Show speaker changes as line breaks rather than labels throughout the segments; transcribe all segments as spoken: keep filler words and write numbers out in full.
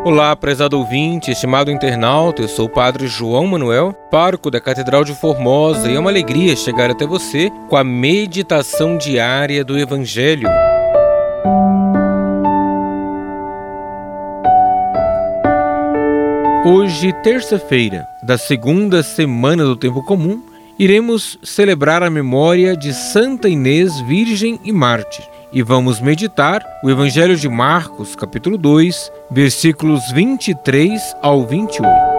Olá, prezado ouvinte, estimado internauta, eu sou o Padre João Manuel, pároco da Catedral de Formosa, e é uma alegria chegar até você com a meditação diária do Evangelho. Hoje, terça-feira, da segunda semana do Tempo Comum, iremos celebrar a memória de Santa Inês, Virgem e Mártir. E vamos meditar o Evangelho de Marcos, capítulo dois, versículos vinte e três ao vinte e oito.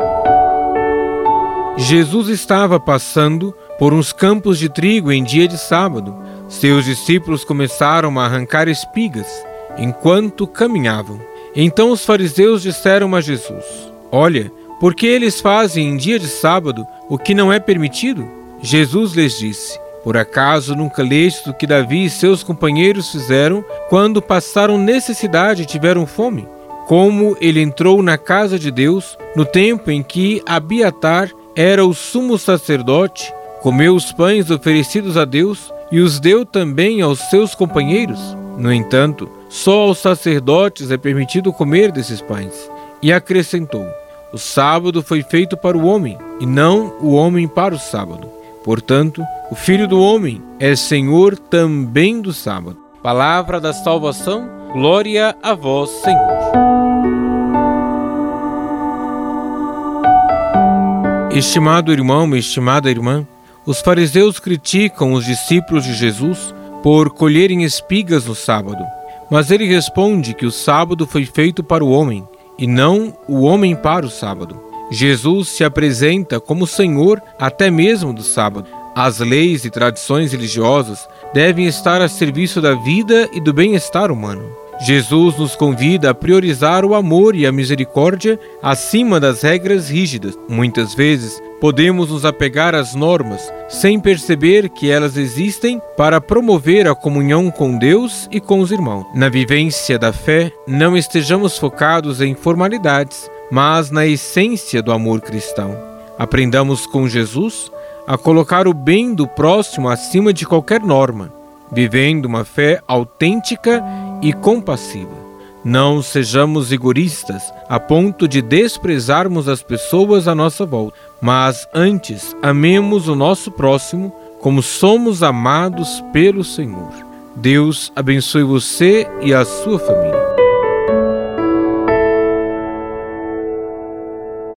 Jesus estava passando por uns campos de trigo em dia de sábado. Seus discípulos começaram a arrancar espigas enquanto caminhavam. Então os fariseus disseram a Jesus: Olha, por que eles fazem em dia de sábado o que não é permitido? Jesus lhes disse: Por acaso nunca leste o que Davi e seus companheiros fizeram quando passaram necessidade e tiveram fome? Como ele entrou na casa de Deus no tempo em que Abiatar era o sumo sacerdote, comeu os pães oferecidos a Deus e os deu também aos seus companheiros? No entanto, só aos sacerdotes é permitido comer desses pães. E acrescentou: O sábado foi feito para o homem, e não o homem para o sábado. Portanto, o Filho do Homem é Senhor também do sábado. Palavra da salvação, glória a vós, Senhor. Estimado irmão, estimada irmã, os fariseus criticam os discípulos de Jesus por colherem espigas no sábado. Mas ele responde que o sábado foi feito para o homem, e não o homem para o sábado. Jesus se apresenta como Senhor até mesmo do sábado. As leis e tradições religiosas devem estar a serviço da vida e do bem-estar humano. Jesus nos convida a priorizar o amor e a misericórdia acima das regras rígidas. Muitas vezes, podemos nos apegar às normas sem perceber que elas existem para promover a comunhão com Deus e com os irmãos. Na vivência da fé, não estejamos focados em formalidades, mas na essência do amor cristão. Aprendamos com Jesus a colocar o bem do próximo acima de qualquer norma, vivendo uma fé autêntica e compassiva. Não sejamos egoístas a ponto de desprezarmos as pessoas à nossa volta, mas antes amemos o nosso próximo como somos amados pelo Senhor. Deus abençoe você e a sua família.